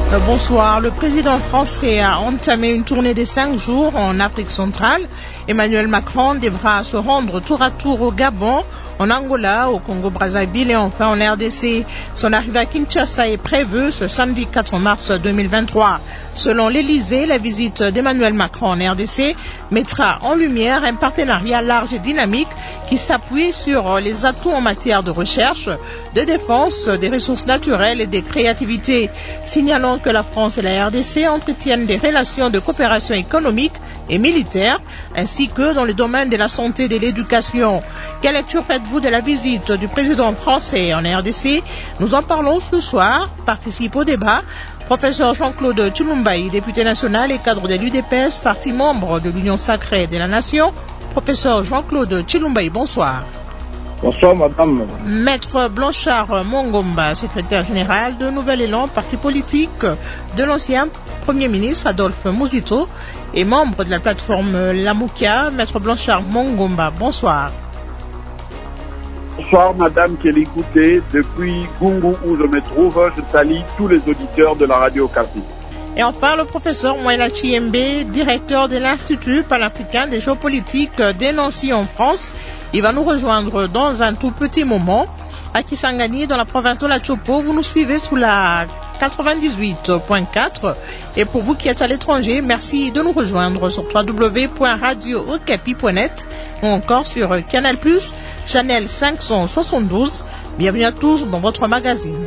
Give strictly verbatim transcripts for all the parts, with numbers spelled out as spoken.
Euh, bonsoir. Le président français a entamé une tournée de cinq jours en Afrique centrale. Emmanuel Macron devra se rendre tour à tour au Gabon, en Angola, au Congo-Brazzaville et enfin en R D C. Son arrivée à Kinshasa est prévue ce samedi quatre mars deux mille vingt-trois. Selon l'Élysée, la visite d'Emmanuel Macron en R D C mettra en lumière un partenariat large et dynamique qui s'appuie sur les atouts en matière de recherche, de défense, des ressources naturelles et des créativités. Signalons que la France et la R D C entretiennent des relations de coopération économique et militaire, ainsi que dans le domaine de la santé et de l'éducation. Quelle lecture faites-vous de la visite du président français en R D C? Nous en parlons ce soir. Participe au débat professeur Jean-Claude Tshilombayi, député national et cadre de l'U D P S, parti membre de l'Union sacrée de la Nation. Professeur Jean-Claude Tshilombayi, bonsoir. Bonsoir, madame. Maître Blanchard Mongomba, secrétaire général de Nouvel Élan, parti politique de l'ancien Premier ministre Adolphe Muzito et membre de la plateforme Lamoukia. Maître Blanchard Mongomba, bonsoir. Bonsoir, madame qui l'écoutez. Depuis Gungu où je me trouve, je salue tous les auditeurs de la radio Okapi. Et enfin, le professeur Mouela Chiembe, directeur de l'Institut panafricain des géopolitiques de Nancy en France. Il va nous rejoindre dans un tout petit moment. À Kisangani, dans la province de la Chopo, vous nous suivez sous la quatre-vingt-dix-huit point quatre. Et pour vous qui êtes à l'étranger, merci de nous rejoindre sur w w w point radio okapi point net ou encore sur Canal plus, Channel cinq cent soixante-douze. Bienvenue à tous dans votre magazine.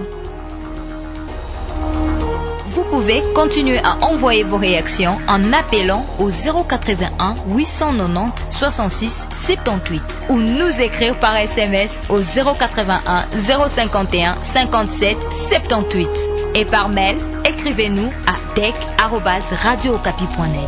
Vous pouvez continuer à envoyer vos réactions en appelant au zéro quatre-vingt-un huit cent quatre-vingt-dix soixante-six soixante-dix-huit ou nous écrire par S M S au zéro quatre-vingt-un zéro cinquante et un cinquante-sept soixante-dix-huit et par mail, écrivez-nous à dec arobase radio okapi point net.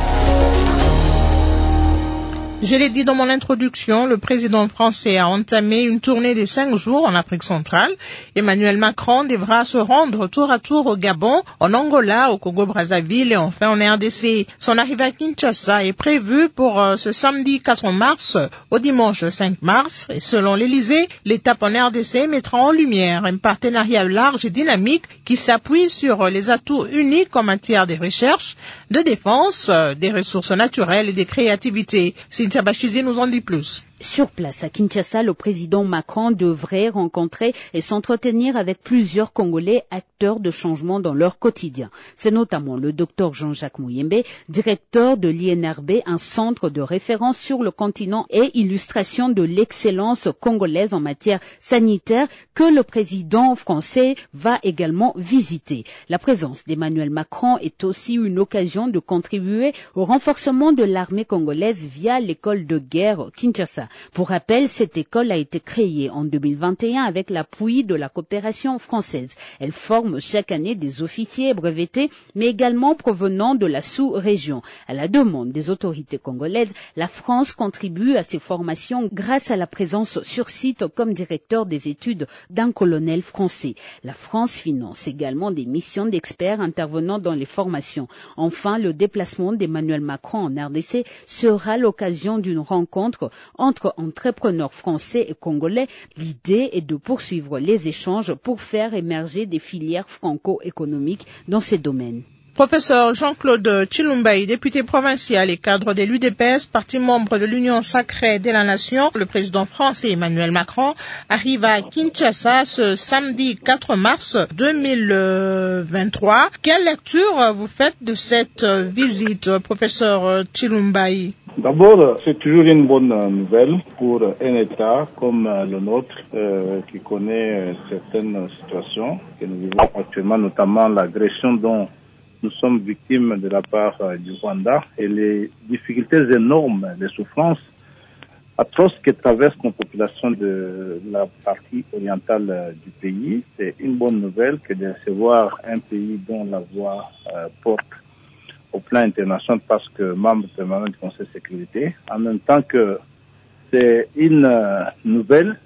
Je l'ai dit dans mon introduction, le président français a entamé une tournée de cinq jours en Afrique centrale. Emmanuel Macron devra se rendre tour à tour au Gabon, en Angola, au Congo-Brazzaville et enfin en R D C. Son arrivée à Kinshasa est prévue pour euh, ce samedi quatre mars au dimanche cinq mars. Et selon l'Élysée, l'étape en R D C mettra en lumière un partenariat large et dynamique qui s'appuie sur les atouts uniques en matière de recherche, de défense, des ressources naturelles et des créativités. Bachizi nous en dit plus. Sur place à Kinshasa, le président Macron devrait rencontrer et s'entretenir avec plusieurs Congolais acteurs de changement dans leur quotidien. C'est notamment le docteur Jean-Jacques Muyembe, directeur de l'I N R B, un centre de référence sur le continent et illustration de l'excellence congolaise en matière sanitaire que le président français va également visiter. La présence d'Emmanuel Macron est aussi une occasion de contribuer au renforcement de l'armée congolaise via l'école de guerre Kinshasa. Pour rappel, cette école a été créée en deux mille vingt et un avec l'appui de la coopération française. Elle forme chaque année des officiers brevetés, mais également provenant de la sous-région. À la demande des autorités congolaises, la France contribue à ces formations grâce à la présence sur site comme directeur des études d'un colonel français. La France finance également des missions d'experts intervenant dans les formations. Enfin, le déplacement d'Emmanuel Macron en R D C sera l'occasion d'une rencontre entre entrepreneurs français et congolais. L'idée est de poursuivre les échanges pour faire émerger des filières franco-économiques dans ces domaines. Professeur Jean-Claude Tshilombayi, député provincial et cadre de l'U D P S, parti membre de l'Union sacrée de la Nation, le président français Emmanuel Macron arrive à Kinshasa ce samedi quatre mars deux mille vingt-trois. Quelle lecture vous faites de cette visite, professeur Tshilombayi? D'abord, c'est toujours une bonne nouvelle pour un État comme le nôtre euh, qui connaît certaines situations que nous vivons actuellement, notamment l'agression dont nous sommes victimes de la part du Rwanda et les difficultés énormes, les souffrances atroces que traversent nos populations de la partie orientale du pays. C'est une bonne nouvelle que de recevoir un pays dont la voix euh, porte au plan international parce que membre permanent du Conseil de sécurité, en même temps que c'est une euh, nouvelle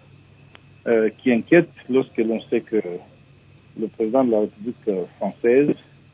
euh, qui inquiète lorsque l'on sait que le président de la République française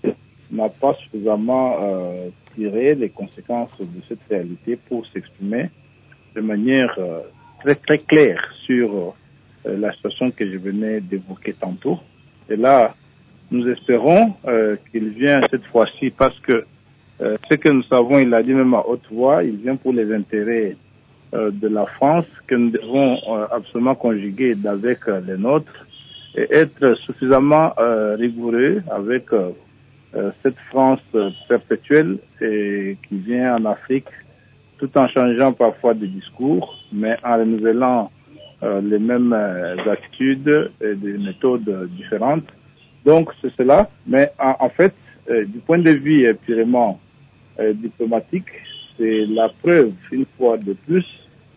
n'a pas suffisamment euh, tiré les conséquences de cette réalité pour s'exprimer de manière euh, très très claire sur euh, la situation que je venais d'évoquer tantôt. Et là, Nous espérons euh, qu'il vient cette fois-ci parce que euh, ce que nous savons, il l'a dit même à haute voix, il vient pour les intérêts euh, de la France que nous devons euh, absolument conjuguer avec euh, les nôtres et être suffisamment euh, rigoureux avec euh, euh, cette France euh, perpétuelle et qui vient en Afrique tout en changeant parfois de discours, mais en renouvelant euh, les mêmes euh, attitudes et des méthodes euh, différentes. Donc c'est cela, mais en, en fait, euh, du point de vue euh, purement euh, diplomatique, c'est la preuve, une fois de plus,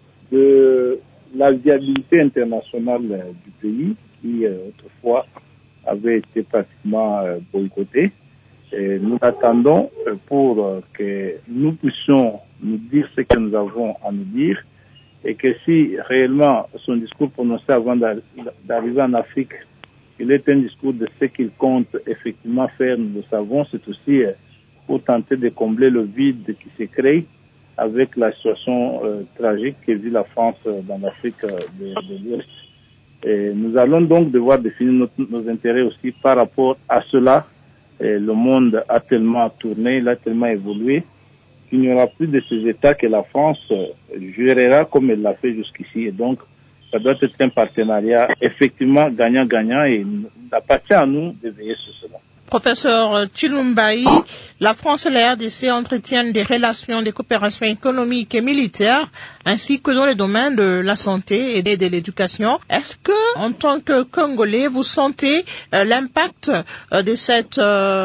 de la viabilité internationale euh, du pays qui euh, autrefois avait été pratiquement euh, boycotté. Et nous attendons euh, pour euh, que nous puissions nous dire ce que nous avons à nous dire et que si réellement son discours prononcé avant d'arriver en Afrique, il est un discours de ce qu'il compte effectivement faire, nous le savons, c'est aussi euh, pour tenter de combler le vide qui s'est créé avec la situation euh, tragique que vit la France euh, dans l'Afrique euh, de, de l'Ouest. Et nous allons donc devoir définir notre, nos intérêts aussi par rapport à cela. Et le monde a tellement tourné, il a tellement évolué qu'il n'y aura plus de ces États que la France euh, gérera comme elle l'a fait jusqu'ici. Et donc, ça doit être un partenariat effectivement gagnant-gagnant et il appartient à nous de veiller sur cela. Professeur Chilumbaï, la France et la R D C entretiennent des relations de coopération économique et militaire, ainsi que dans les domaines de la santé et de l'éducation. Est-ce que, en tant que Congolais, vous sentez euh, l'impact euh, de cette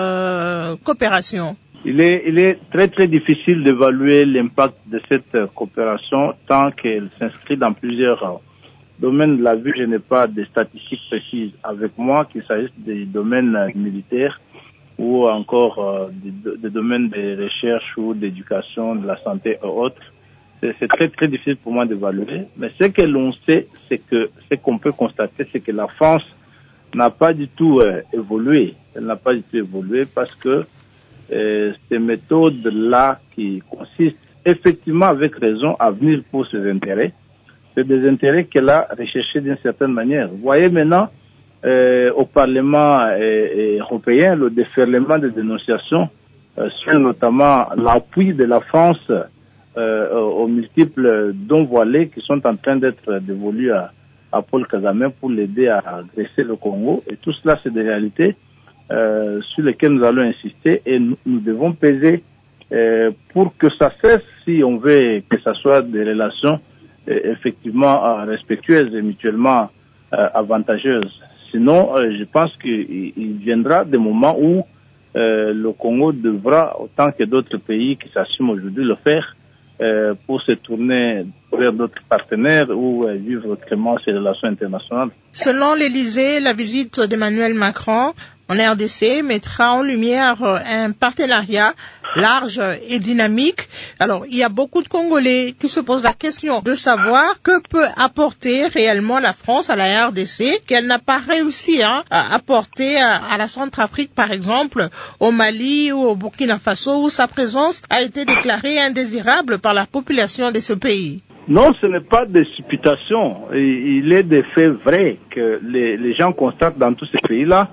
euh, coopération? Il est, il est très très difficile d'évaluer l'impact de cette euh, coopération tant qu'elle s'inscrit dans plusieurs euh, domaines de la vie. Je n'ai pas de statistiques précises avec moi, qu'il s'agisse des domaines euh, militaires ou encore euh, des, des domaines de recherche ou d'éducation, de la santé et autres. C'est, c'est très très difficile pour moi d'évaluer. Mais ce que l'on sait, c'est que ce qu'on peut constater, c'est que la France n'a pas du tout euh, évolué. Elle n'a pas du tout évolué parce que euh, ces méthodes-là qui consistent effectivement avec raison à venir pour ses intérêts, c'est des intérêts qu'elle a recherchés d'une certaine manière. Vous voyez maintenant euh, au Parlement euh, européen le déferlement de dénonciations euh, sur notamment l'appui de la France euh, aux multiples dons voilés qui sont en train d'être dévolus à, à Paul Kagame pour l'aider à agresser le Congo. Et tout cela, c'est des réalités euh, sur lesquelles nous allons insister et nous, nous devons peser euh, pour que ça cesse si on veut que ça soit des relations effectivement euh, respectueuses et mutuellement euh, avantageuses. Sinon, euh, je pense qu'il il viendra des moments où euh, le Congo devra, autant que d'autres pays qui s'assument aujourd'hui, le faire euh, pour se tourner vers d'autres partenaires ou euh, vivre autrement ces relations internationales. Selon l'Élysée, la visite d'Emmanuel Macron en R D C mettra en lumière un partenariat large et dynamique. Alors, il y a beaucoup de Congolais qui se posent la question de savoir que peut apporter réellement la France à la R D C, qu'elle n'a pas réussi hein, à apporter à, à la Centrafrique, par exemple, au Mali ou au Burkina Faso, où sa présence a été déclarée indésirable par la population de ce pays. Non, ce n'est pas des supputations. Il est des faits vrais que les, les gens constatent dans tous ces pays-là.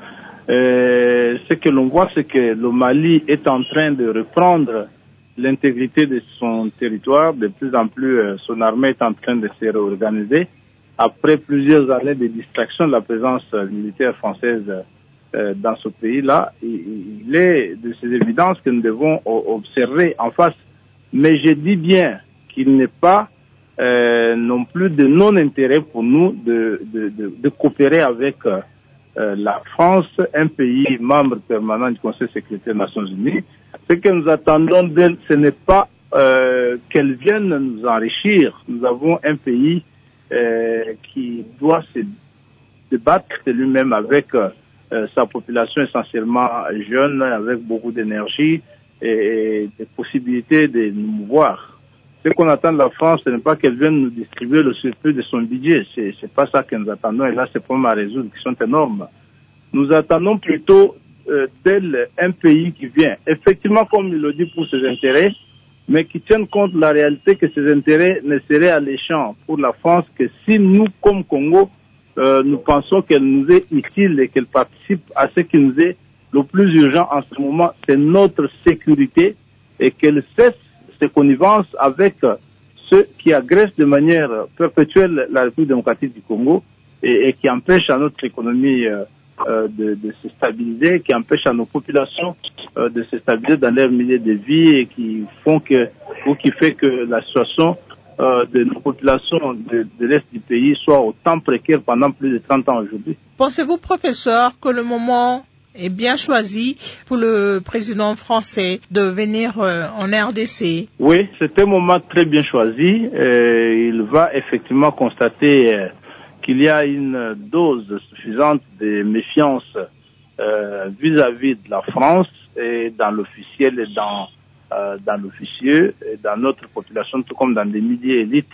Euh, ce que l'on voit, c'est que le Mali est en train de reprendre l'intégrité de son territoire. De plus en plus, euh, son armée est en train de se réorganiser. Après plusieurs années de distraction de la présence euh, militaire française euh, dans ce pays-là, il, il est de ces évidences que nous devons observer en face. Mais je dis bien qu'il n'est pas euh, non plus de non-intérêt pour nous de, de, de, de coopérer avec euh, Euh, la France, un pays membre permanent du Conseil de sécurité des Nations Unies. Ce que nous attendons d'elle, ce n'est pas euh, qu'elle vienne nous enrichir. Nous avons un pays euh, qui doit se débattre de lui-même avec euh, sa population essentiellement jeune, avec beaucoup d'énergie et, et des possibilités de nous mouvoir. Ce qu'on attend de la France, ce n'est pas qu'elle vienne nous distribuer le surplus de son budget. C'est, c'est pas ça que nous attendons. Et là, c'est problèmes à résoudre qui sont énormes. Nous attendons plutôt euh, tel un pays qui vient, effectivement, comme il le dit, pour ses intérêts, mais qui tienne compte de la réalité que ces intérêts ne seraient alléchants pour la France que si nous, comme Congo, euh, nous pensons qu'elle nous est utile et qu'elle participe à ce qui nous est le plus urgent en ce moment, c'est notre sécurité, et qu'elle cesse ses connivences avec ceux qui agressent de manière perpétuelle la République démocratique du Congo et, et qui empêchent à notre économie euh, euh, de, de se stabiliser, qui empêchent à nos populations euh, de se stabiliser dans leur milieu de vie et qui font que, ou qui fait que la situation euh, de nos populations de, de l'Est du pays soit autant précaire pendant plus de trente ans aujourd'hui. Pensez-vous, professeur, que le moment est bien choisi pour le président français de venir euh, en R D C? Oui, c'est un moment très bien choisi. Euh, il va effectivement constater euh, qu'il y a une dose suffisante de méfiance euh, vis-à-vis de la France et dans l'officiel et dans euh, dans l'officieux et dans notre population, tout comme dans des milieux élites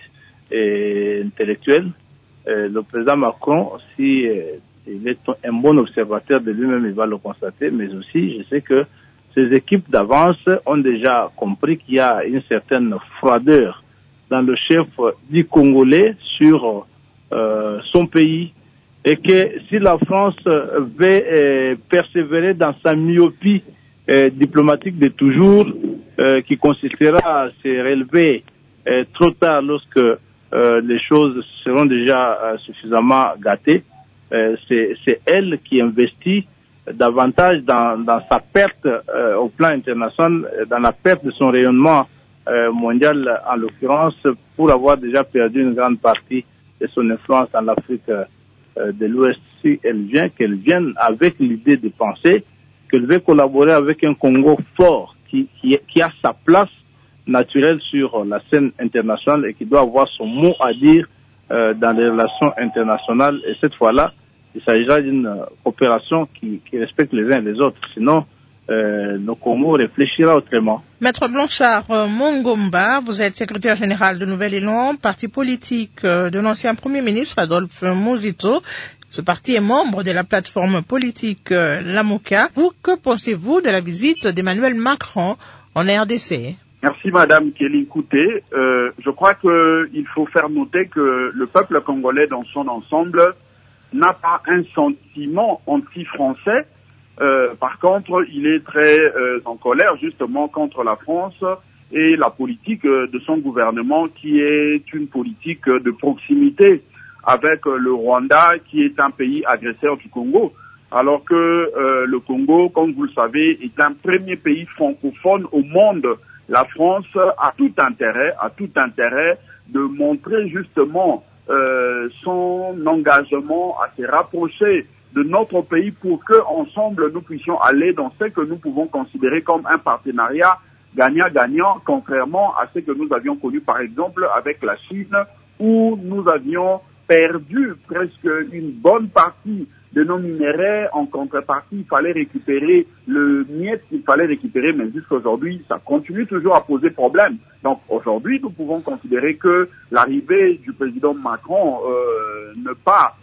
et intellectuels. Euh, le président Macron, si euh, il est un bon observateur de lui-même, il va le constater, mais aussi je sais que ces équipes d'avance ont déjà compris qu'il y a une certaine froideur dans le chef du Congolais sur euh, son pays, et que si la France veut euh, persévérer dans sa myopie euh, diplomatique de toujours, euh, qui consistera à se relever euh, trop tard lorsque euh, les choses seront déjà euh, suffisamment gâtées, euh, c'est, c'est elle qui investit davantage dans, dans sa perte euh, au plan international, dans la perte de son rayonnement euh, mondial en l'occurrence, pour avoir déjà perdu une grande partie de son influence dans l'Afrique euh, de l'Ouest. Si elle vient, qu'elle vienne avec l'idée de penser qu'elle veut collaborer avec un Congo fort qui, qui, qui a sa place naturelle sur la scène internationale et qui doit avoir son mot à dire euh, dans les relations internationales. Et cette fois-là, il s'agira d'une coopération qui, qui respecte les uns et les autres. Sinon, euh, le Congo réfléchira autrement. Maître Blanchard euh, Mongomba, vous êtes secrétaire général de Nouvel Élan, parti politique euh, de l'ancien Premier ministre Adolphe Muzito. Ce parti est membre de la plateforme politique euh, Lamuka. Vous, que pensez-vous de la visite d'Emmanuel Macron en R D C? Merci Madame Kelly Kouté. Euh, je crois qu'il faut faire noter que le peuple congolais dans son ensemble n'a pas un sentiment anti-français. Euh, par contre, il est très euh, en colère justement contre la France et la politique euh, de son gouvernement, qui est une politique de proximité avec euh, le Rwanda, qui est un pays agresseur du Congo. Alors que euh, le Congo, comme vous le savez, est un premier pays francophone au monde. La France a tout intérêt, a tout intérêt de montrer justement euh, son engagement à se rapprocher de notre pays pour que ensemble nous puissions aller dans ce que nous pouvons considérer comme un partenariat gagnant-gagnant, contrairement à ce que nous avions connu par exemple avec la Chine, où nous avions perdu presque une bonne partie de nos minéraux. En contrepartie, il fallait récupérer le miette qu'il fallait récupérer, mais jusqu'à aujourd'hui, ça continue toujours à poser problème. Donc aujourd'hui, nous pouvons considérer que l'arrivée du président Macron euh, n'est pas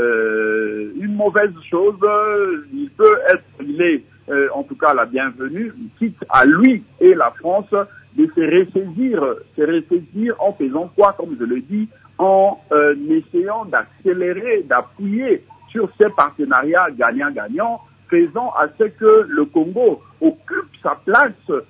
euh, une mauvaise chose. Il peut être, il est euh, en tout cas la bienvenue, quitte à lui et la France de se ressaisir, se ressaisir en faisant quoi, comme je le dis, en euh, essayant d'accélérer, d'appuyer sur ces partenariats gagnant-gagnant, faisant à ce que le Congo occupe sa place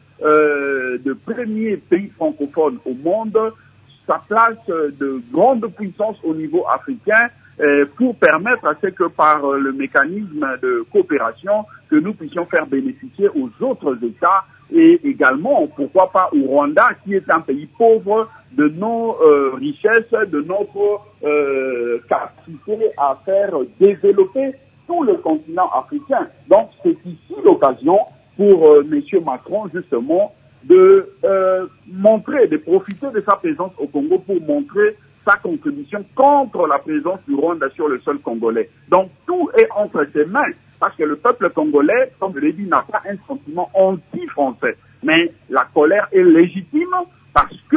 euh, de premier pays francophone au monde, sa place de grande puissance au niveau africain, euh, pour permettre à ce que par euh, le mécanisme de coopération, que nous puissions faire bénéficier aux autres États et également, pourquoi pas, au Rwanda, qui est un pays pauvre, de nos euh, richesses, de notre euh, capacité à faire développer tout le continent africain. Donc, c'est ici l'occasion pour euh, M. Macron, justement, de euh, montrer, de profiter de sa présence au Congo pour montrer sa contribution contre la présence du Rwanda sur le sol congolais. Donc, tout est entre ses mains, parce que le peuple congolais, comme je l'ai dit, n'a pas un sentiment anti-français. Mais la colère est légitime parce que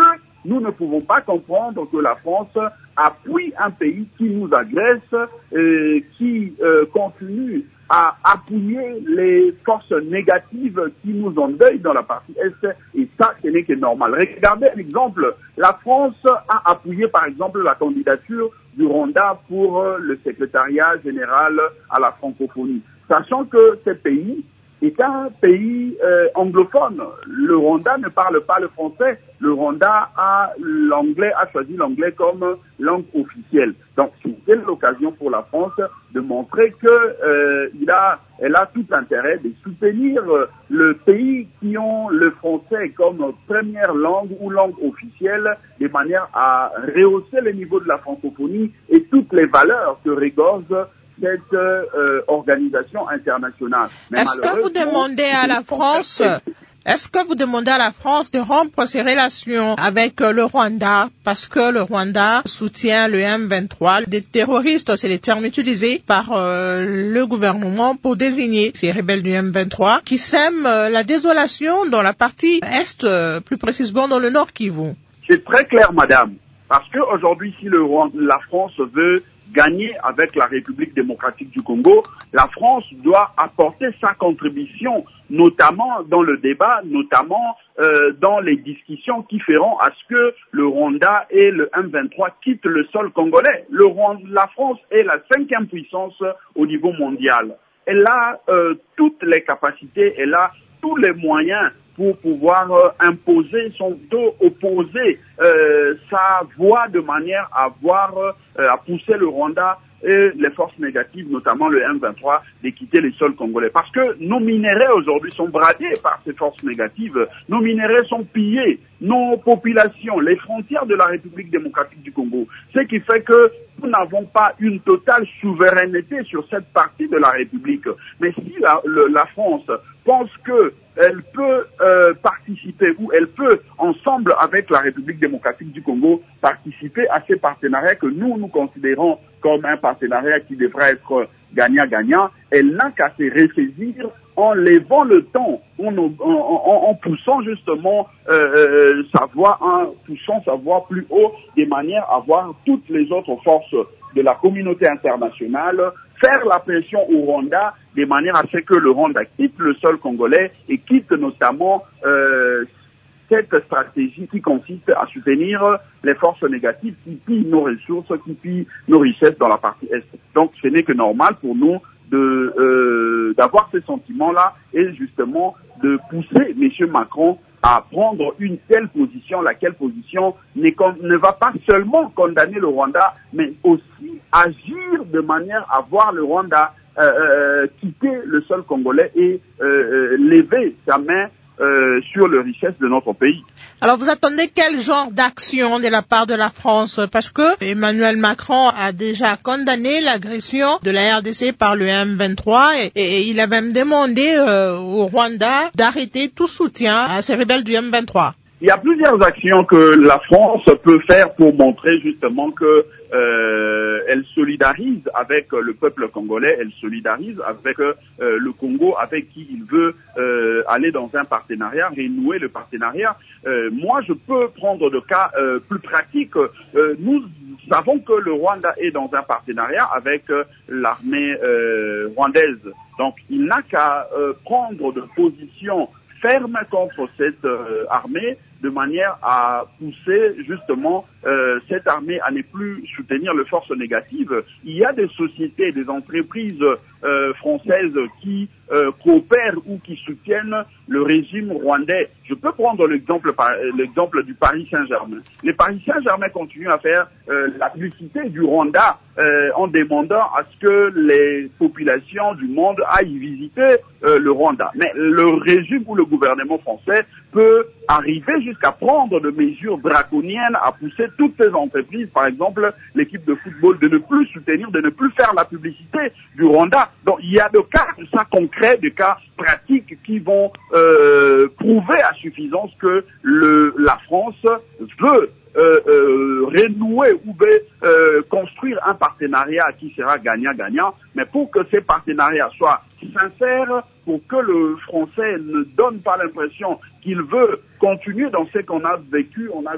Nous ne pouvons pas comprendre que la France appuie un pays qui nous agresse, et qui euh, continue à appuyer les forces négatives qui nous endeuillent dans la partie Est, et ça, ce n'est que normal. Regardez un exemple, la France a appuyé par exemple la candidature du Rwanda pour le secrétariat général à la francophonie, sachant que ce pays est un pays euh, anglophone. Le Rwanda ne parle pas le français. Le Rwanda a l'anglais, a choisi l'anglais comme langue officielle. Donc, c'était l'occasion pour la France de montrer que euh, il a, elle a tout intérêt de soutenir euh, le pays qui ont le français comme première langue ou langue officielle, de manière à rehausser le niveau de la francophonie et toutes les valeurs que regorge cette euh, organisation internationale. Mais est-ce que vous demandez à la France, est-ce que vous demandez à la France de rompre ses relations avec le Rwanda parce que le Rwanda soutient le M vingt-trois, des terroristes, c'est les termes utilisés par euh, le gouvernement pour désigner ces rebelles du M vingt-trois qui sèment euh, la désolation dans la partie Est, euh, plus précisément dans le Nord Kivu? C'est très clair, madame. Parce que aujourd'hui, si le, la France veut gagner avec la République démocratique du Congo, la France doit apporter sa contribution, notamment dans le débat, notamment euh, dans les discussions qui feront à ce que le Rwanda et le M vingt-trois quittent le sol congolais. Le Rwanda, la France est la cinquième puissance au niveau mondial. Elle a euh, toutes les capacités, elle a tous les moyens pour pouvoir euh, imposer son dos, opposer euh, sa voix de manière à voir, euh, à pousser le Rwanda et les forces négatives, notamment le M vingt-trois, de quitter les sols congolais. Parce que nos minéraux aujourd'hui sont bradés par ces forces négatives, nos minéraux sont pillés, nos populations, les frontières de la République démocratique du Congo. Ce qui fait que nous n'avons pas une totale souveraineté sur cette partie de la République. Mais si la, le, la France pense que elle peut euh, participer ou elle peut, ensemble avec la République démocratique du Congo, participer à ces partenariats que nous, nous considérons comme un partenariat qui devrait être gagnant-gagnant, elle n'a qu'à se ressaisir en levant le ton, en, en, en, en poussant justement euh, sa voix, en poussant sa voix plus haut, de manière à voir toutes les autres forces de la communauté internationale faire la pression au Rwanda de manière à ce que le Rwanda quitte le sol congolais et quitte notamment euh, cette stratégie qui consiste à soutenir les forces négatives qui pillent nos ressources, qui pillent nos richesses dans la partie Est. Donc ce n'est que normal pour nous de euh, d'avoir ces sentiments-là et justement de pousser M. Macron à prendre une telle position, laquelle position ne, ne va pas seulement condamner le Rwanda, mais aussi agir de manière à voir le Rwanda euh, euh, quitter le sol congolais et euh, lever sa main euh, sur les richesses de notre pays. Alors, vous attendez quel genre d'action de la part de la France? Parce que Emmanuel Macron a déjà condamné l'agression de la R D C par le M vingt-trois et, et il a même demandé euh, au Rwanda d'arrêter tout soutien à ces rebelles du M vingt-trois. Il y a plusieurs actions que la France peut faire pour montrer justement que euh, elle solidarise avec le peuple congolais, elle solidarise avec euh, le Congo, avec qui il veut euh, aller dans un partenariat, renouer le partenariat. Euh, moi, je peux prendre de cas euh, plus pratiques. Euh, nous savons que le Rwanda est dans un partenariat avec euh, l'armée euh, rwandaise. Donc, il n'a qu'à euh, prendre de position ferme contre cette euh, armée de manière à pousser justement euh, cette armée à ne plus soutenir les forces négatives. Il y a des sociétés, des entreprises euh, françaises qui euh, coopèrent ou qui soutiennent le régime rwandais. Je peux prendre l'exemple l'exemple du Paris Saint-Germain. Les Paris Saint-Germain continuent à faire euh, la publicité du Rwanda euh, en demandant à ce que les populations du monde aillent visiter euh, le Rwanda. Mais le régime ou le gouvernement français peut arriver jusqu'à prendre des mesures draconiennes, à pousser toutes ces entreprises, par exemple l'équipe de football, de ne plus soutenir, de ne plus faire la publicité du Rwanda. Donc il y a des cas de ça concrets, des cas pratiques qui vont euh, prouver à suffisance que le, la France veut Euh, euh, renouer ou veut euh, construire un partenariat qui sera gagnant-gagnant, mais pour que ces partenariats soient sincères, pour que le Français ne donne pas l'impression qu'il veut continuer dans ce qu'on a vécu. On a vu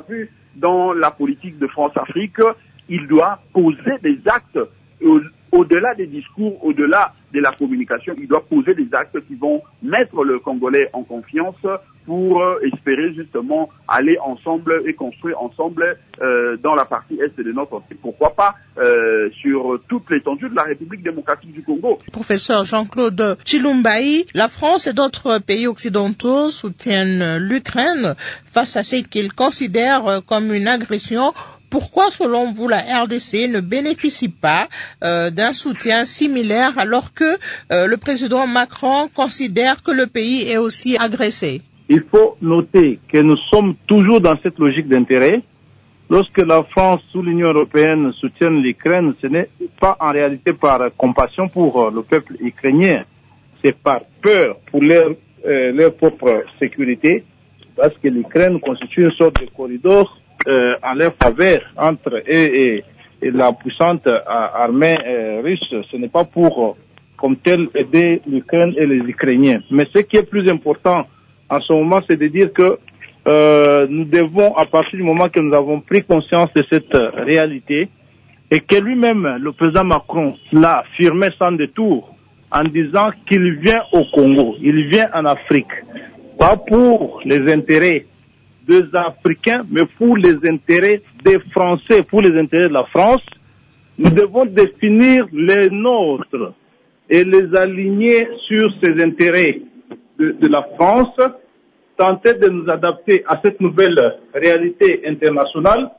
dans la politique de France-Afrique, il doit poser des actes au, au-delà des discours, au-delà de la communication. Il doit poser des actes qui vont mettre le Congolais en confiance pour euh, espérer justement aller ensemble et construire ensemble euh, dans la partie est de notre pays. Pourquoi pas euh, sur toute l'étendue de la République démocratique du Congo. Professeur Jean-Claude Tshilumbayi, la France et d'autres pays occidentaux soutiennent l'Ukraine face à ce qu'ils considèrent comme une agression. Pourquoi, selon vous, la R D C ne bénéficie pas euh, d'un soutien similaire alors que euh, le président Macron considère que le pays est aussi agressé? Il faut noter que nous sommes toujours dans cette logique d'intérêt. Lorsque la France ou l'Union européenne soutiennent l'Ukraine, ce n'est pas en réalité par compassion pour le peuple ukrainien, c'est par peur pour leur, euh, leur propre sécurité, parce que l'Ukraine constitue une sorte de corridor euh, en leur faveur entre eux et, et la puissante euh, armée euh, russe. Ce n'est pas pour, euh, comme tel, aider l'Ukraine et les Ukrainiens. Mais ce qui est plus important en ce moment, c'est de dire que Euh, nous devons, à partir du moment que nous avons pris conscience de cette euh, réalité, et que lui-même, le président Macron, l'a affirmé sans détour, en disant qu'il vient au Congo, il vient en Afrique, pas pour les intérêts des Africains, mais pour les intérêts des Français, pour les intérêts de la France, nous devons définir les nôtres et les aligner sur ces intérêts de, de la France, tenter de nous adapter à cette nouvelle réalité internationale,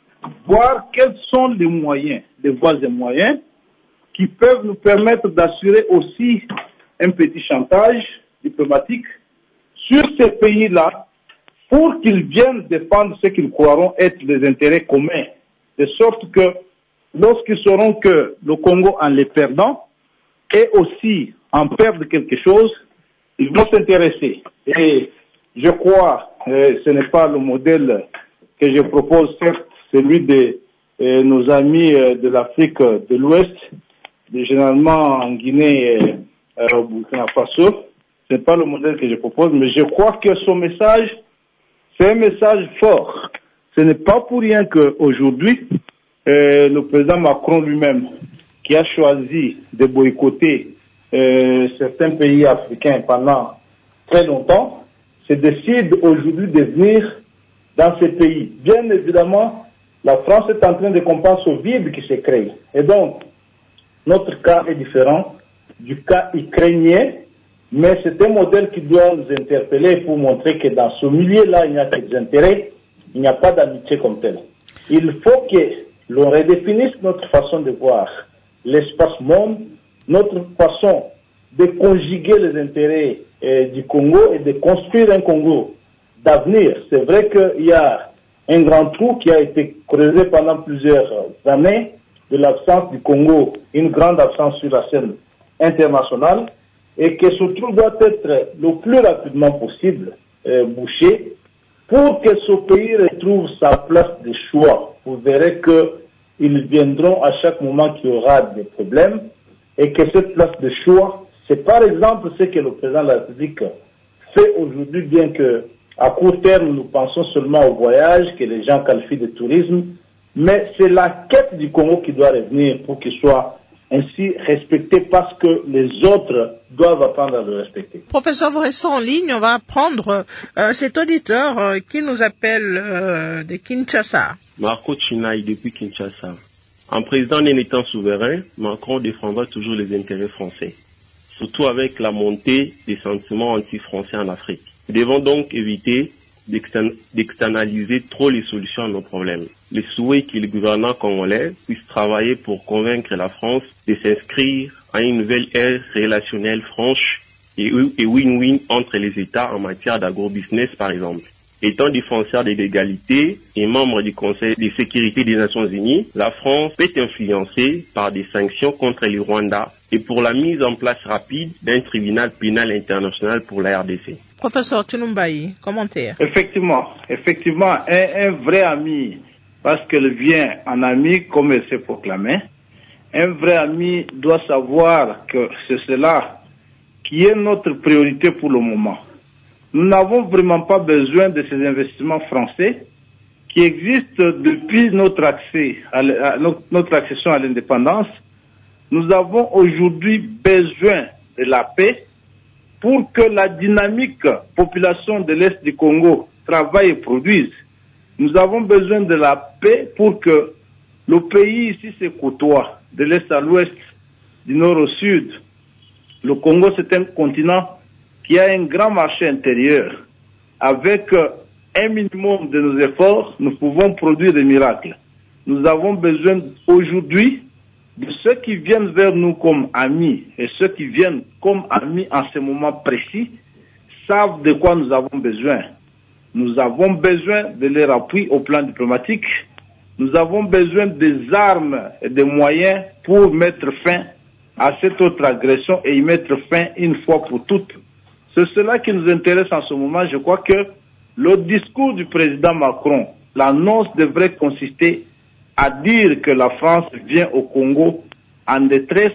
voir quels sont les moyens, les voies et moyens qui peuvent nous permettre d'assurer aussi un petit chantage diplomatique sur ces pays-là pour qu'ils viennent défendre ce qu'ils croiront être les intérêts communs, de sorte que lorsqu'ils sauront que le Congo en les perdant et aussi en perdre quelque chose, ils vont s'intéresser. Et je crois que euh, ce n'est pas le modèle que je propose, certes, celui de euh, nos amis euh, de l'Afrique de l'Ouest, généralement en Guinée et euh, au Burkina Faso. Ce n'est pas le modèle que je propose, mais je crois que son message, c'est un message fort. Ce n'est pas pour rien qu'aujourd'hui, euh, le président Macron lui-même, qui a choisi de boycotter euh, certains pays africains pendant très longtemps, se décide aujourd'hui de venir dans ces pays. Bien évidemment, la France est en train de comprendre ce vide qui s'est créé. Et donc, notre cas est différent du cas ukrainien, mais c'est un modèle qui doit nous interpeller pour montrer que dans ce milieu-là, il n'y a que des intérêts, il n'y a pas d'amitié comme telle. Il faut que l'on redéfinisse notre façon de voir l'espace monde, notre façon de conjuguer les intérêts euh, du Congo et de construire un Congo d'avenir. C'est vrai qu'il y a un grand trou qui a été creusé pendant plusieurs années de l'absence du Congo, une grande absence sur la scène internationale, et que ce trou doit être le plus rapidement possible euh, bouché pour que ce pays retrouve sa place de choix. Vous verrez qu'ils viendront à chaque moment qu'il y aura des problèmes et que cette place de choix, c'est par exemple ce que le président de la République fait aujourd'hui, bien que à court terme nous pensons seulement au voyage que les gens qualifient de tourisme, mais c'est la quête du Congo qui doit revenir pour qu'il soit ainsi respecté parce que les autres doivent apprendre à le respecter. Professeur, vous restez en ligne, on va prendre euh, cet auditeur euh, qui nous appelle euh, de Kinshasa. Marco Chinaï depuis Kinshasa. En président d'un État souverain, Macron défendra toujours les intérêts français, surtout avec la montée des sentiments anti-français en Afrique. Nous devons donc éviter d'externaliser trop les solutions à nos problèmes. Le souhait que les gouvernants congolais puissent travailler pour convaincre la France de s'inscrire à une nouvelle ère relationnelle franche et win-win entre les États en matière d'agro-business par exemple. Étant défenseur de l'égalité et membre du Conseil de sécurité des Nations Unies, la France peut influencer par des sanctions contre le Rwanda et pour la mise en place rapide d'un tribunal pénal international pour la R D C. Professeur Tshilumbayi, commentaire. Effectivement, effectivement, un, un vrai ami, parce qu'elle vient en ami comme elle s'est proclamée, un vrai ami doit savoir que c'est cela qui est notre priorité pour le moment. Nous n'avons vraiment pas besoin de ces investissements français qui existe depuis notre accès à, à notre accession à l'indépendance, nous avons aujourd'hui besoin de la paix pour que la dynamique population de l'Est du Congo travaille et produise. Nous avons besoin de la paix pour que le pays ici se côtoie, de l'Est à l'Ouest, du Nord au Sud. Le Congo, c'est un continent qui a un grand marché intérieur. Avec un minimum de nos efforts, nous pouvons produire des miracles. Nous avons besoin aujourd'hui de ceux qui viennent vers nous comme amis et ceux qui viennent comme amis en ce moment précis savent de quoi nous avons besoin. Nous avons besoin de leur appui au plan diplomatique. Nous avons besoin des armes et des moyens pour mettre fin à cette autre agression et y mettre fin une fois pour toutes. C'est cela qui nous intéresse en ce moment. Je crois que le discours du président Macron, l'annonce devrait consister à dire que la France vient au Congo en détresse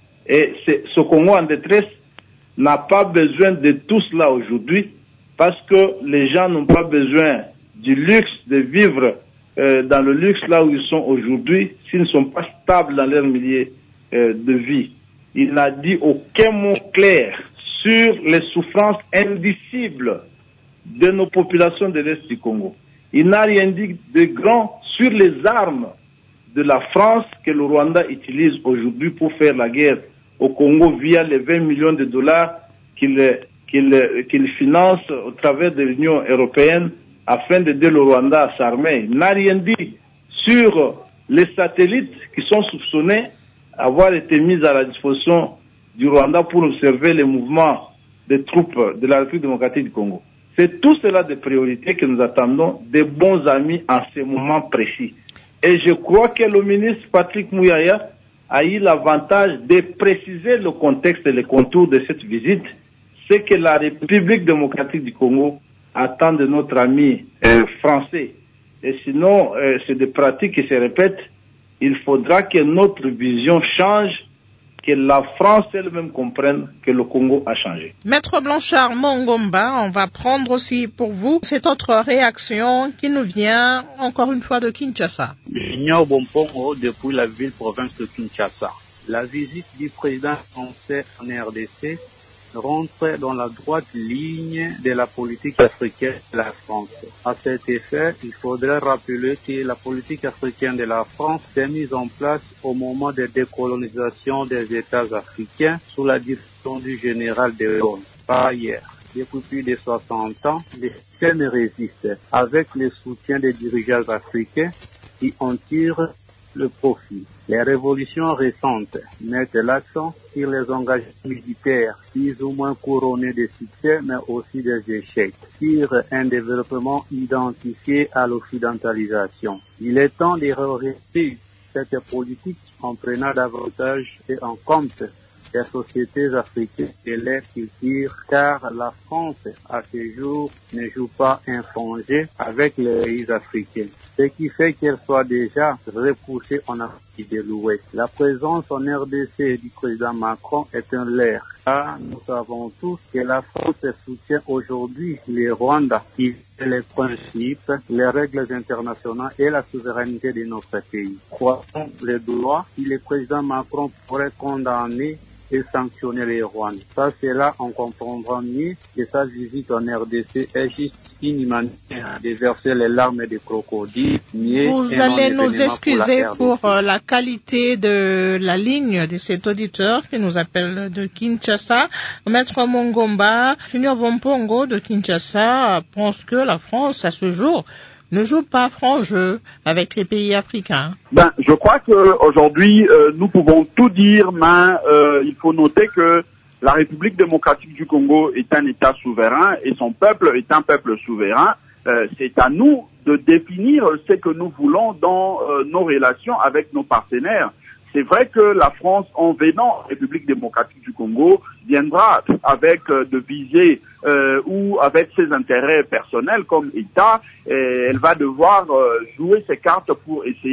et ce Congo en détresse n'a pas besoin de tout cela aujourd'hui parce que les gens n'ont pas besoin du luxe de vivre euh, dans le luxe là où ils sont aujourd'hui s'ils ne sont pas stables dans leur milieu euh, de vie. Il n'a dit aucun mot clair sur les souffrances indicibles de nos populations de l'Est du Congo. Il n'a rien dit de grand sur les armes de la France que le Rwanda utilise aujourd'hui pour faire la guerre au Congo via les vingt millions de dollars qu'il qu'il qu'il finance au travers de l'Union européenne afin d'aider le Rwanda à s'armer. Il n'a rien dit sur les satellites qui sont soupçonnés avoir été mis à la disposition du Rwanda pour observer les mouvements des troupes de la République démocratique du Congo. C'est tout cela des priorités que nous attendons des bons amis en ce moment précis. Et je crois que le ministre Patrick Mouyaya a eu l'avantage de préciser le contexte et les contours de cette visite, c'est que la République démocratique du Congo attend de notre ami euh, français. Et sinon, euh, c'est des pratiques qui se répètent. Il faudra que notre vision change, que la France elle-même comprenne que le Congo a changé. Maître Blanchard Mongomba, on va prendre aussi pour vous cette autre réaction qui nous vient encore une fois de Kinshasa. Junior Bompongo depuis la ville-province de Kinshasa. La visite du président français en R D C rentre dans la droite ligne de la politique africaine de la France. À cet effet, il faudrait rappeler que la politique africaine de la France s'est mise en place au moment de décolonisation des États africains sous la direction du général de Gaulle. Par ailleurs, depuis plus de soixante ans, les systèmes résistent avec le soutien des dirigeants africains qui en tirent le profit. Les révolutions récentes mettent l'accent sur les engagements militaires, plus ou moins couronnés de succès, mais aussi des échecs, sur un développement identifié à l'occidentalisation. Il est temps de réorienter cette politique en prenant davantage et en compte des sociétés africaines et leur culture, car la France, à ce jour, ne joue pas un franc jeu avec les pays africains, ce qui fait qu'elle soit déjà repoussée en Afrique de l'Ouest. La présence en R D C du président Macron est un leurre, car nous savons tous que la France soutient aujourd'hui les Rwandais, qui les principes, les règles internationales et la souveraineté de notre pays. Croisons les doigts, si le président Macron pourrait condamner et sanctionner les Rwandais. Ça, c'est là, on comprendra mieux que sa visite en R D C est juste une manière de verser les larmes des crocodiles. Vous allez nous excuser pour, pour la qualité de la ligne de cet auditeur qui nous appelle de Kinshasa. Maître Mongomba, Junior Bompongo de Kinshasa pense que la France, à ce jour, ne joue pas franc jeu avec les pays africains. Ben, je crois qu'aujourd'hui, euh, nous pouvons tout dire, mais euh, il faut noter que la République démocratique du Congo est un État souverain et son peuple est un peuple souverain. Euh, c'est à nous de définir ce que nous voulons dans euh, nos relations avec nos partenaires. C'est vrai que la France, en venant en République démocratique du Congo, viendra avec euh, de visées euh, ou avec ses intérêts personnels comme État. Et elle va devoir euh, jouer ses cartes pour essayer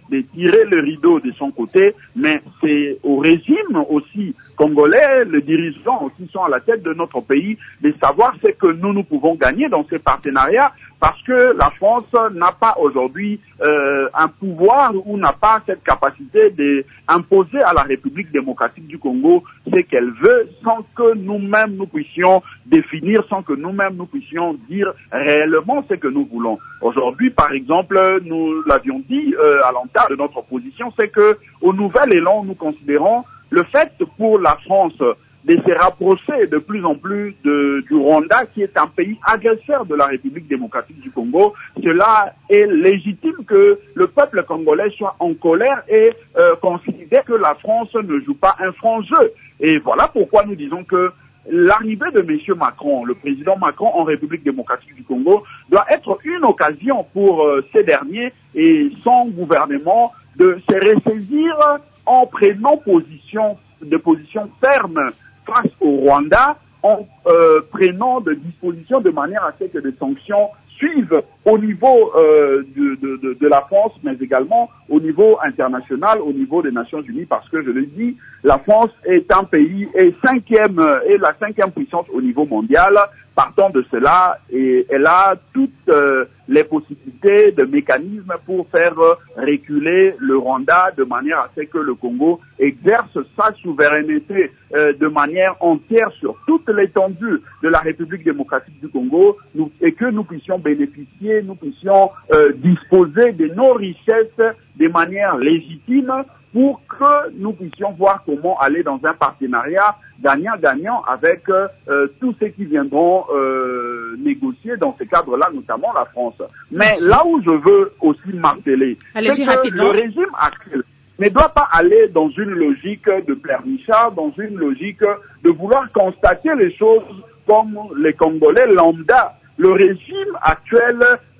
de tirer le rideau de son côté, mais c'est au régime aussi congolais, les dirigeants qui sont à la tête de notre pays, de savoir ce que nous, nous pouvons gagner dans ces partenariats, parce que la France n'a pas aujourd'hui euh, un pouvoir ou n'a pas cette capacité d'imposer à la République démocratique du Congo ce qu'elle veut sans que nous-mêmes nous puissions définir, sans que nous-mêmes nous puissions dire réellement ce que nous voulons. Aujourd'hui, par exemple, nous l'avions dit euh, à l'entame de notre position, c'est que au nouvel élan, nous considérons le fait pour la France de se rapprocher de plus en plus de, du Rwanda, qui est un pays agresseur de la République démocratique du Congo. Cela est légitime que le peuple congolais soit en colère et euh, considère que la France ne joue pas un franc jeu. Et voilà pourquoi nous disons que l'arrivée de M. Macron, le président Macron en République démocratique du Congo, doit être une occasion pour euh, ces derniers et son gouvernement de se ressaisir en prenant position, de position ferme face au Rwanda, en euh, prenant des dispositions de manière à ce que des sanctions suivent au niveau euh, de, de, de, de la France, mais également au niveau international, au niveau des Nations Unies, parce que je le dis, la France est un pays, est cinquième, est la cinquième puissance au niveau mondial. Partant de cela, et elle a toutes euh, les possibilités de mécanismes pour faire euh, reculer le Rwanda de manière à ce que le Congo exerce sa souveraineté euh, de manière entière sur toute l'étendue de la République démocratique du Congo, nous, et que nous puissions bénéficier, nous puissions euh, disposer de nos richesses de manière légitime, pour que nous puissions voir comment aller dans un partenariat gagnant-gagnant avec euh, tous ceux qui viendront euh, négocier dans ce cadre-là, notamment la France. Mais Merci. Là où je veux aussi marteler, c'est que rapidement. Le régime actuel ne doit pas aller dans une logique de pleurnichard, dans une logique de vouloir constater les choses comme les Congolais lambda. Le régime actuel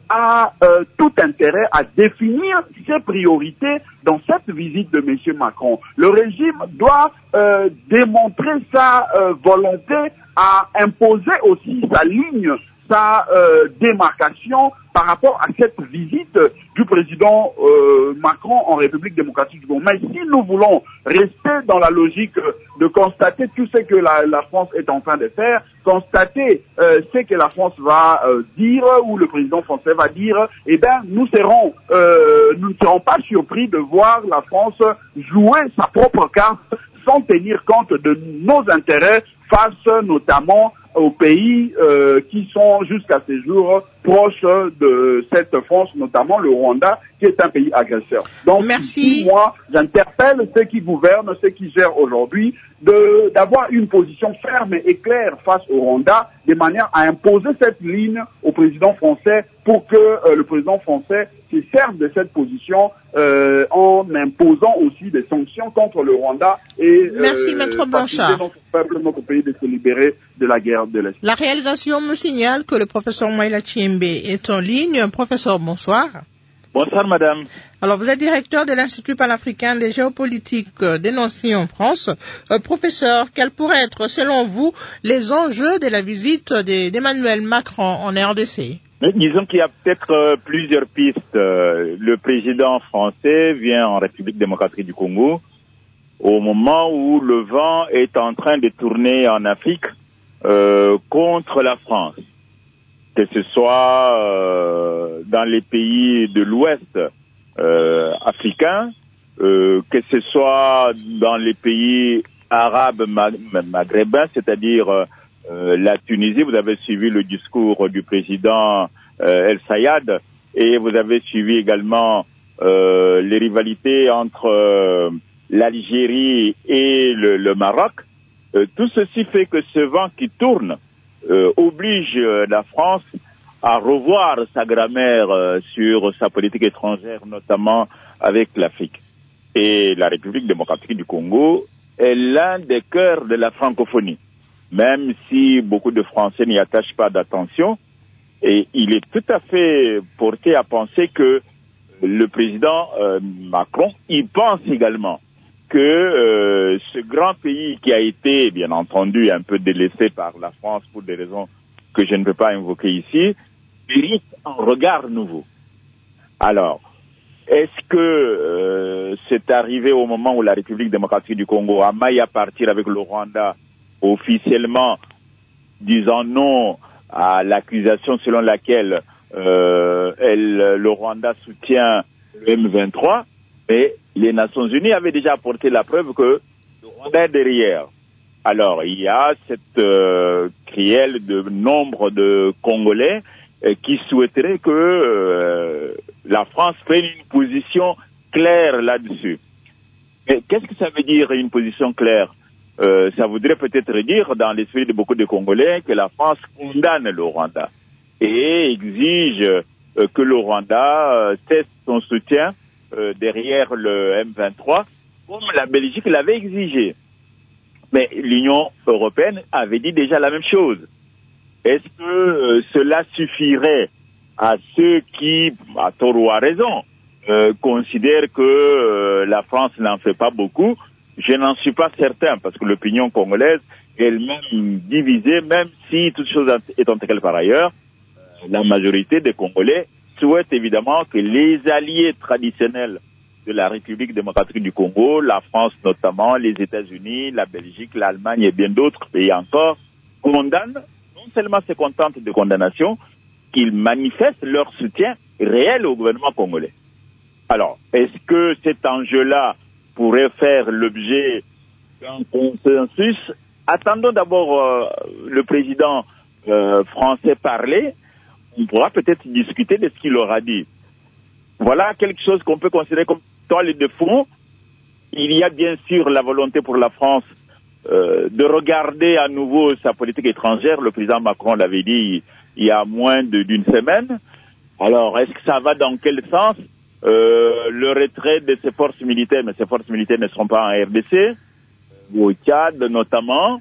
a euh, tout intérêt à définir ses priorités dans cette visite de M. Macron. Le régime doit euh, démontrer sa euh, volonté à imposer aussi sa ligne, sa euh, démarcation par rapport à cette visite du président euh, Macron en République démocratique du Congo. Mais si nous voulons rester dans la logique de constater tout ce que la, la France est en train de faire, constater euh, ce que la France va euh, dire ou le président français va dire, eh bien nous serons, euh, nous ne serons pas surpris de voir la France jouer sa propre carte sans tenir compte de nos intérêts face notamment aux pays euh, qui sont jusqu'à ce jour proches de cette France, notamment le Rwanda, qui est un pays agresseur. Donc, Merci. moi, j'interpelle ceux qui gouvernent, ceux qui gèrent aujourd'hui, de d'avoir une position ferme et claire face au Rwanda, de manière à imposer cette ligne au président français pour que euh, le président français se serve de cette position euh, en imposant aussi des sanctions contre le Rwanda et Merci, Maître Blanchard. notre peuple, notre pays de se libérer de la guerre de l'Est. La réalisation me signale que le professeur Maïla Tchiembe est en ligne. Professeur, bonsoir. Bonsoir, madame. Alors, vous êtes directeur de l'Institut panafricain des géopolitiques euh, des Nancy en France. Euh, professeur, quels pourraient être, selon vous, les enjeux de la visite d'Emmanuel Macron en R D C? Disons qu'il y a peut-être euh, plusieurs pistes. Euh, le président français vient en République démocratique du Congo au moment où le vent est en train de tourner en Afrique euh, contre la France. Que ce soit euh, dans les pays de l'Ouest euh, africain, euh, que ce soit dans les pays arabes maghrébins, c'est-à-dire euh, la Tunisie. Vous avez suivi le discours du président euh, El Sayad et vous avez suivi également euh, les rivalités entre euh, l'Algérie et le, le Maroc. Euh, tout ceci fait que ce vent qui tourne Euh, oblige euh, la France à revoir sa grammaire euh, sur sa politique étrangère, notamment avec l'Afrique. Et la République démocratique du Congo est l'un des cœurs de la francophonie, même si beaucoup de Français n'y attachent pas d'attention. Et il est tout à fait porté à penser que le président euh, Macron y pense également. Que euh, ce grand pays qui a été, bien entendu, un peu délaissé par la France pour des raisons que je ne peux pas invoquer ici, mérite un regard nouveau. Alors, Est-ce que euh, c'est arrivé au moment où la République démocratique du Congo a maille à partir avec le Rwanda, officiellement disant non à l'accusation selon laquelle euh, elle, le Rwanda soutient le M vingt-trois, mais les Nations Unies avaient déjà apporté la preuve que le Rwanda est derrière. Alors, il y a cette euh, crielle de nombre de Congolais euh, qui souhaiteraient que euh, la France prenne une position claire là-dessus. Mais qu'est-ce que ça veut dire une position claire? euh, Ça voudrait peut-être dire, dans l'esprit de beaucoup de Congolais, que la France condamne le Rwanda et exige euh, que le Rwanda euh, cesse son soutien euh, derrière le M vingt-trois, comme la Belgique l'avait exigé. Mais l'Union européenne avait dit déjà la même chose. Est-ce que euh, cela suffirait à ceux qui, à tort ou à raison, euh, considèrent que euh, la France n'en fait pas beaucoup? Je n'en suis pas certain, parce que l'opinion congolaise est elle-même divisée, même si toute chose étant égale par ailleurs, euh, la majorité des Congolais souhaitent évidemment que les alliés traditionnels de la République démocratique du Congo, la France notamment, les États-Unis, la Belgique, l'Allemagne et bien d'autres pays encore, condamnent, non seulement se contentent de condamnation, qu'ils manifestent leur soutien réel au gouvernement congolais. Alors, est-ce que cet enjeu-là pourrait faire l'objet d'un consensus? Attendons d'abord euh, le président euh, français parler. On pourra peut-être discuter de ce qu'il aura dit. Voilà quelque chose qu'on peut considérer comme toile de fond. Il y a bien sûr la volonté pour la France euh, de regarder à nouveau sa politique étrangère. Le président Macron l'avait dit il y a moins de, d'une semaine. Alors, est-ce que ça va dans quel sens? euh, Le retrait de ses forces militaires, mais ces forces militaires ne seront pas en R D C, au Tchad notamment.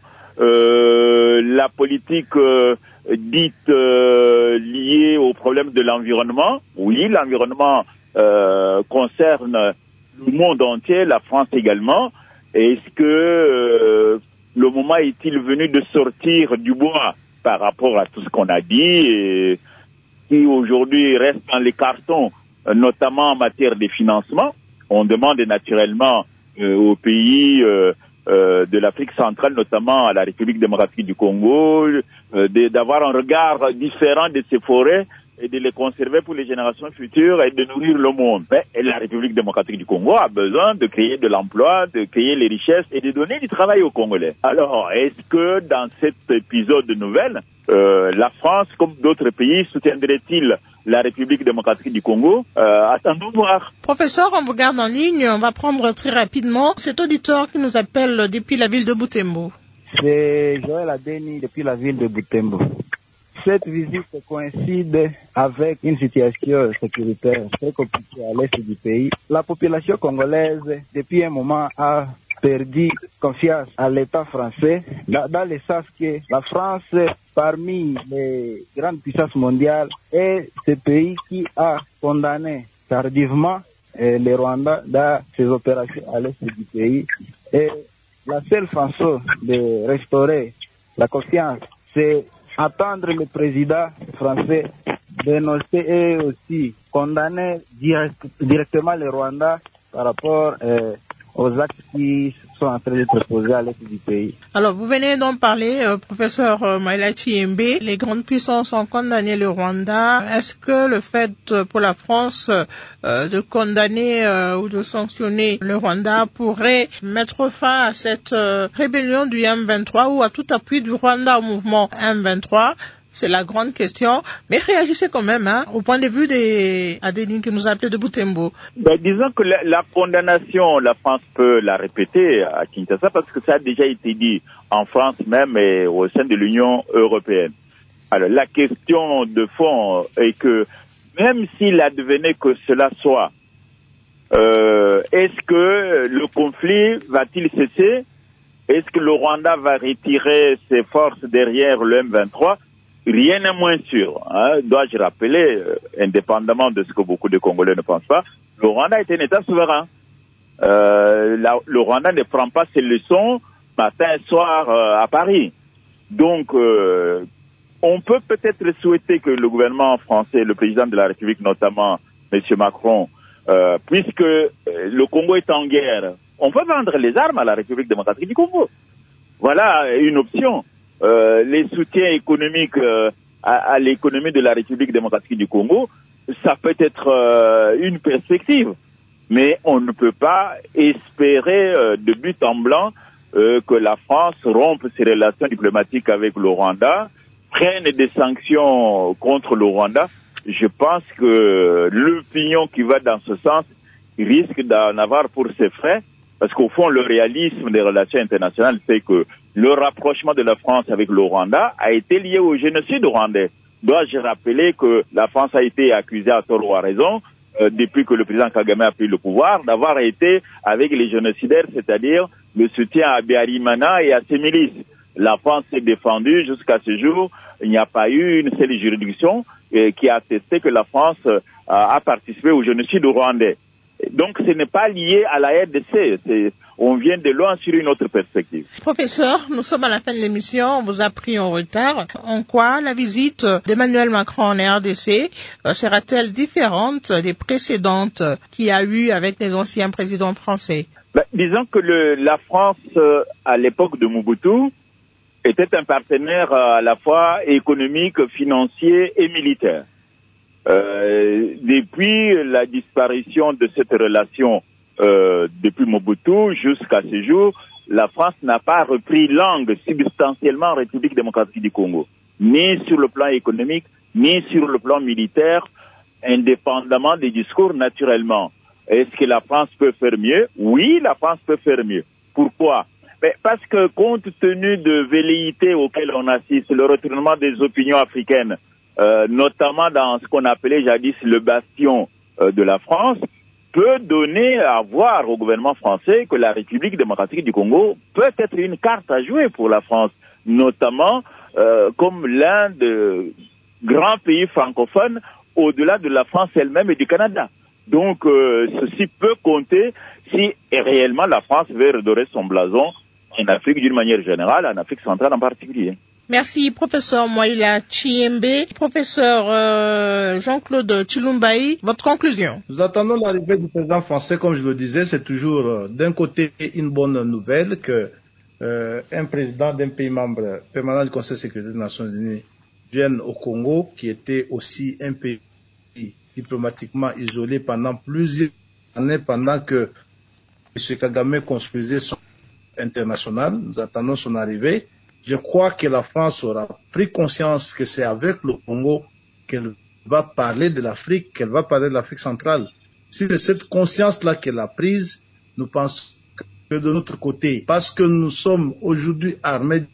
Euh, la politique euh, dite euh, liée au problème de l'environnement. Oui, l'environnement euh, concerne le monde entier, la France également. Est-ce que euh, le moment est-il venu de sortir du bois par rapport à tout ce qu'on a dit et qui aujourd'hui reste dans les cartons, euh, notamment en matière de financement? On demande naturellement euh, aux pays euh, euh, de l'Afrique centrale, notamment à la République démocratique du Congo, euh, de, d'avoir un regard différent de ces forêts et de les conserver pour les générations futures et de nourrir le monde. Mais la République démocratique du Congo a besoin de créer de l'emploi, de créer les richesses et de donner du travail aux Congolais. Alors, est-ce que dans cet épisode de nouvelles, euh, la France, comme d'autres pays, soutiendrait-il la République démocratique du Congo? euh, Attendons voir. Professeur, on vous garde en ligne. On va prendre très rapidement cet auditeur qui nous appelle depuis la ville de Butembo. C'est Joël Adeni depuis la ville de Butembo. Cette visite coïncide avec une situation sécuritaire très compliquée à l'est du pays. La population congolaise, depuis un moment, a perdu confiance à l'État français, dans, dans le sens que la France, parmi les grandes puissances mondiales, est ce pays qui a condamné tardivement eh, le Rwanda dans ses opérations à l'est du pays. Et la seule façon de restaurer la confiance, c'est attendre le président français dénoncer et aussi condamner direct, directement le Rwanda par rapport euh, aux actes qui sont en train d'être posés à l'est du pays. Alors, vous venez d'en parler, euh, professeur euh, Maïla Chiembe. Les grandes puissances ont condamné le Rwanda. Est-ce que le fait euh, pour la France euh, de condamner euh, ou de sanctionner le Rwanda pourrait mettre fin à cette euh, rébellion du M vingt-trois ou à tout appui du Rwanda au mouvement M vingt-trois? C'est la grande question. Mais réagissez quand même, hein, au point de vue des Adéline qui nous a appelé de Butembo. Ben, disons que la, la condamnation, la France peut la répéter à Kinshasa parce que ça a déjà été dit en France même et au sein de l'Union européenne. Alors, la question de fond est que même s'il advenait que cela soit, euh, est-ce que le conflit va-t-il cesser? Est-ce que le Rwanda va retirer ses forces derrière le M vingt-trois? Rien n'est moins sûr. Hein. Dois-je rappeler, euh, indépendamment de ce que beaucoup de Congolais ne pensent pas, le Rwanda est un État souverain. Euh, la, le Rwanda ne prend pas ses leçons matin et soir euh, à Paris. Donc, euh, on peut peut-être souhaiter que le gouvernement français, le président de la République notamment, M. Macron, euh, puisque euh, le Congo est en guerre, on peut vendre les armes à la République démocratique du Congo. Voilà une option. Euh, les soutiens économiques euh, à, à l'économie de la République démocratique du Congo, ça peut être euh, une perspective. Mais on ne peut pas espérer euh, de but en blanc euh, que la France rompe ses relations diplomatiques avec le Rwanda, prenne des sanctions contre le Rwanda. Je pense que l'opinion qui va dans ce sens risque d'en avoir pour ses frais, parce qu'au fond, le réalisme des relations internationales, c'est que le rapprochement de la France avec le Rwanda a été lié au génocide rwandais. Dois-je rappeler que la France a été accusée à tort ou à raison, euh, depuis que le président Kagame a pris le pouvoir, d'avoir été avec les génocidaires, c'est-à-dire le soutien à Biarimana et à ses milices. La France s'est défendue jusqu'à ce jour. Il n'y a pas eu une seule juridiction euh, qui a attesté que la France euh, a participé au génocide rwandais. Donc ce n'est pas lié à la R D C, c'est, on vient de loin sur une autre perspective. Professeur, nous sommes à la fin de l'émission, on vous a pris en retard. En quoi la visite d'Emmanuel Macron en R D C euh, sera-t-elle différente des précédentes qu'il y a eu avec les anciens présidents français? Ben, disons que le, la France, euh, à l'époque de Mobutu, était un partenaire euh, à la fois économique, financier et militaire. Euh, depuis la disparition de cette relation euh, depuis Mobutu jusqu'à ce jour, la France n'a pas repris langue substantiellement en République démocratique du Congo, ni sur le plan économique, ni sur le plan militaire, indépendamment des discours naturellement. Est-ce que la France peut faire mieux? Oui, la France peut faire mieux. Pourquoi? Mais parce que compte tenu de velléités auxquelles on assiste, le retournement des opinions africaines, Euh, notamment dans ce qu'on appelait jadis le bastion euh, de la France, peut donner à voir au gouvernement français que la République démocratique du Congo peut être une carte à jouer pour la France, notamment euh, comme l'un des grands pays francophones au-delà de la France elle-même et du Canada. Donc euh, ceci peut compter si réellement la France veut redorer son blason en Afrique d'une manière générale, en Afrique centrale en particulier. Merci, professeur Moïla Chiembe. Professeur euh, Jean-Claude Tshilumbayi, votre conclusion? Nous attendons l'arrivée du président français, comme je le disais, c'est toujours euh, d'un côté une bonne nouvelle que euh, un président d'un pays membre permanent du Conseil de sécurité des Nations Unies vienne au Congo, qui était aussi un pays diplomatiquement isolé pendant plusieurs années, pendant que M. Kagame construisait son international. Nous attendons son arrivée. Je crois que la France aura pris conscience que c'est avec le Congo qu'elle va parler de l'Afrique, qu'elle va parler de l'Afrique centrale. Si c'est cette conscience-là qu'elle a prise, nous pensons que de notre côté, parce que nous sommes aujourd'hui armés,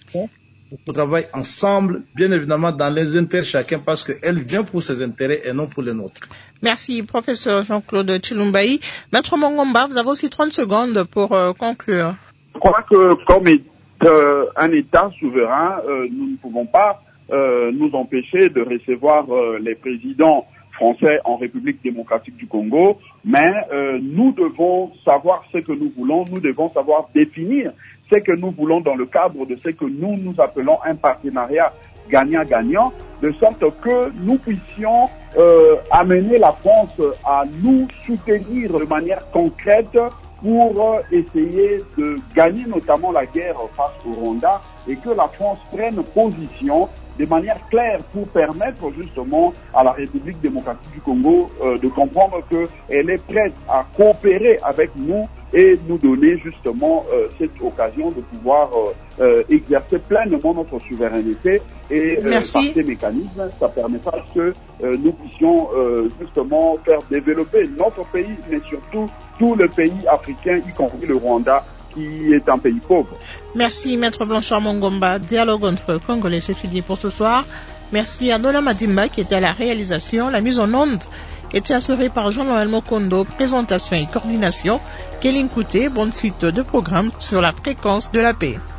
on travaille ensemble, bien évidemment dans les intérêts de chacun, parce qu'elle vient pour ses intérêts et non pour les nôtres. Merci, professeur Jean-Claude Tshilumbayi. Maître Mongomba, vous avez aussi trente secondes pour euh, conclure. Je crois que comme Euh, un État souverain, euh, nous ne pouvons pas euh, nous empêcher de recevoir euh, les présidents français en République démocratique du Congo, mais euh, nous devons savoir ce que nous voulons, nous devons savoir définir ce que nous voulons dans le cadre de ce que nous nous appelons un partenariat gagnant-gagnant, de sorte que nous puissions euh, amener la France à nous soutenir de manière concrète pour essayer de gagner notamment la guerre face au Rwanda et que la France prenne position de manière claire pour permettre justement à la République démocratique du Congo euh, de comprendre qu'elle est prête à coopérer avec nous et nous donner justement euh, cette occasion de pouvoir euh, euh, exercer pleinement notre souveraineté et euh, par ces mécanismes, ça permettra que euh, nous puissions euh, justement faire développer notre pays, mais surtout tous les pays africains, y compris le Rwanda, qui est un pays pauvre. Merci, Maître Blanchard Mongomba. Dialogue entre Congolais, c'est fini pour ce soir. Merci à Nona Madimba qui était à la réalisation. La mise en onde était assurée par Jean-Noël Mokondo, présentation et coordination. Kéline Kouté, bonne suite de programme sur la fréquence de la paix.